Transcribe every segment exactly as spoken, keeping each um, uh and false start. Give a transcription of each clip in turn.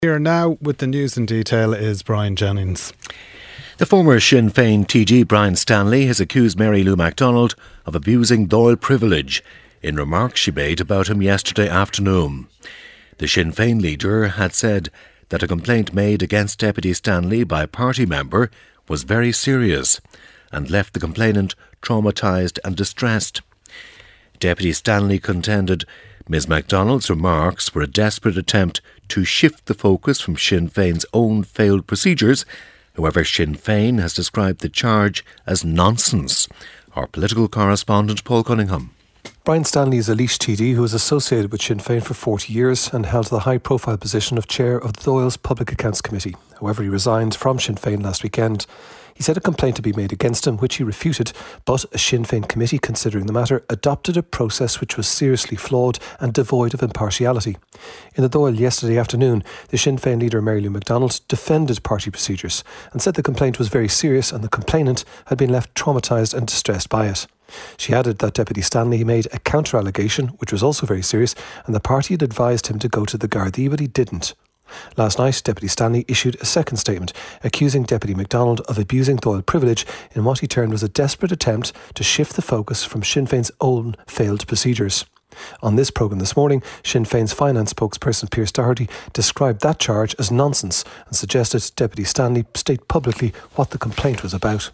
Here now with the news in detail is Brian Jennings. The former Sinn Féin T G Brian Stanley has accused Mary Lou McDonald of abusing Dáil privilege in remarks she made about him yesterday afternoon. The Sinn Féin leader had said that a complaint made against Deputy Stanley by a party member was very serious and left the complainant traumatised and distressed. Deputy Stanley contended Miz McDonald's remarks were a desperate attempt to shift the focus from Sinn Féin's own failed procedures. However, Sinn Féin has described the charge as nonsense. Our political correspondent Paul Cunningham. Brian Stanley is a Laois T D who was associated with Sinn Féin for forty years and held the high-profile position of chair of the Dáil's Public Accounts Committee. However, he resigned from Sinn Féin last weekend. He said a complaint to be made against him, which he refuted, but a Sinn Féin committee considering the matter adopted a process which was seriously flawed and devoid of impartiality. In the Dáil yesterday afternoon, the Sinn Féin leader Mary Lou McDonald defended party procedures and said the complaint was very serious and the complainant had been left traumatised and distressed by it. She added that Deputy Stanley made a counter-allegation, which was also very serious, and the party had advised him to go to the Gardaí, but he didn't. Last night, Deputy Stanley issued a second statement accusing Deputy McDonald of abusing Dáil privilege in what he termed was a desperate attempt to shift the focus from Sinn Féin's own failed procedures. On this programme this morning, Sinn Féin's finance spokesperson Pearse Doherty described that charge as nonsense and suggested Deputy Stanley state publicly what the complaint was about.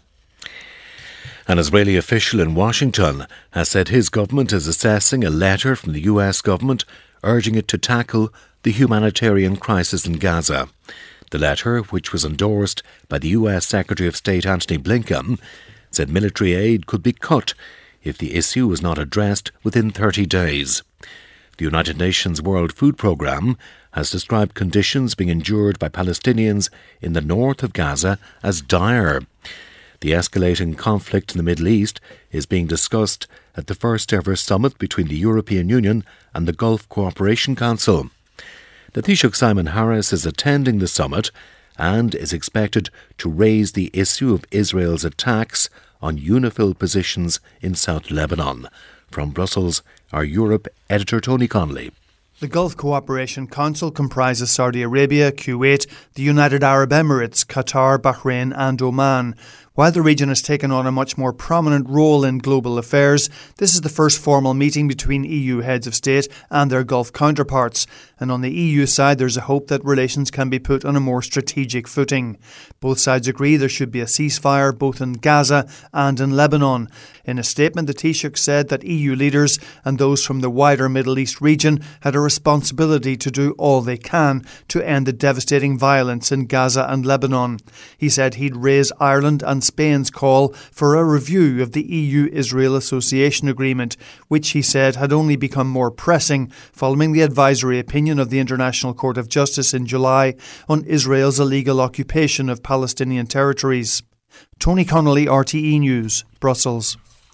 An Israeli official in Washington has said his government is assessing a letter from the U S government urging it to tackle the humanitarian crisis in Gaza. The letter, which was endorsed by the U S Secretary of State Antony Blinken, said military aid could be cut if the issue was not addressed within thirty days. The United Nations World Food Programme has described conditions being endured by Palestinians in the north of Gaza as dire. The escalating conflict in the Middle East is being discussed at the first ever summit between the European Union and the Gulf Cooperation Council. The Taoiseach Simon Harris is attending the summit and is expected to raise the issue of Israel's attacks on UNIFIL positions in South Lebanon. From Brussels, our Europe editor Tony Connolly. The Gulf Cooperation Council comprises Saudi Arabia, Kuwait, the United Arab Emirates, Qatar, Bahrain and Oman. While the region has taken on a much more prominent role in global affairs, this is the first formal meeting between E U heads of state and their Gulf counterparts. And on the E U side, there's a hope that relations can be put on a more strategic footing. Both sides agree there should be a ceasefire both in Gaza and in Lebanon. In a statement, the Taoiseach said that E U leaders and those from the wider Middle East region had a responsibility to do all they can to end the devastating violence in Gaza and Lebanon. He said he'd raise Ireland and Spain's call for a review of the E U-Israel Association Agreement, which he said had only become more pressing following the advisory opinion of the International Court of Justice in July on Israel's illegal occupation of Palestinian territories. Tony Connolly, R T E News, Brussels.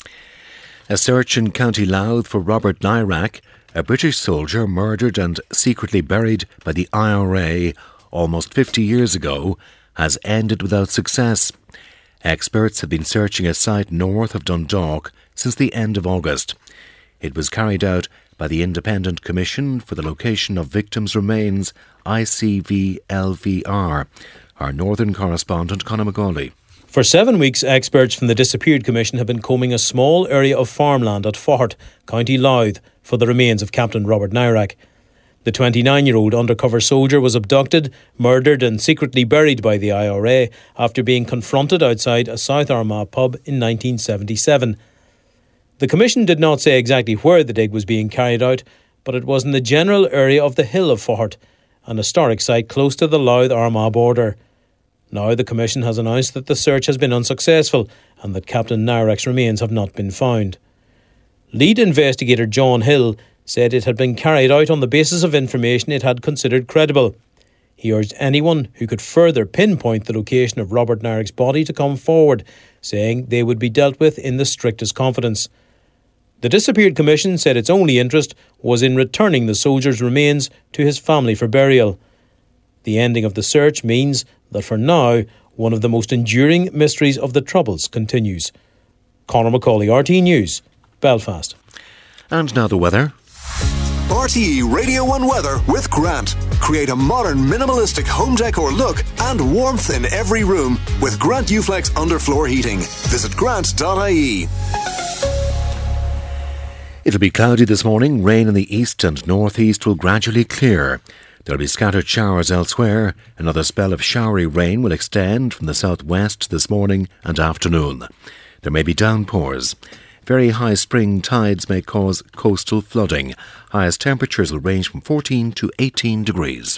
A search in County Louth for Robert Nairac, a British soldier murdered and secretly buried by the I R A almost fifty years ago, has ended without success. Experts have been searching a site north of Dundalk since the end of August. It was carried out by the Independent Commission for the Location of Victims' Remains, I C V L V R. Our northern correspondent, Conor McGauley. For seven weeks, experts from the Disappeared Commission have been combing a small area of farmland at Faughart, County Louth, for the remains of Captain Robert Nairac. The twenty-nine-year-old undercover soldier was abducted, murdered and secretly buried by the I R A after being confronted outside a South Armagh pub in nineteen seventy-seven. The Commission did not say exactly where the dig was being carried out, but it was in the general area of the Hill of Faughart, an historic site close to the Louth-Armagh border. Now the Commission has announced that the search has been unsuccessful and that Captain Nairac's remains have not been found. Lead investigator John Hill said it had been carried out on the basis of information it had considered credible. He urged anyone who could further pinpoint the location of Robert Nairac's body to come forward, saying they would be dealt with in the strictest confidence. The Disappeared Commission said its only interest was in returning the soldier's remains to his family for burial. The ending of the search means that for now, one of the most enduring mysteries of the Troubles continues. Conor McCauley, R T News, Belfast. And now the weather. R T E Radio one weather with Grant. Create a modern minimalistic home decor look and warmth in every room with Grant Uflex underfloor heating. Visit grant dot I E. It'll be cloudy this morning. Rain in the east and northeast will gradually clear. There'll be scattered showers elsewhere. Another spell of showery rain will extend from the southwest this morning and afternoon. There may be downpours. Very high spring tides may cause coastal flooding. Highest temperatures will range from fourteen to eighteen degrees.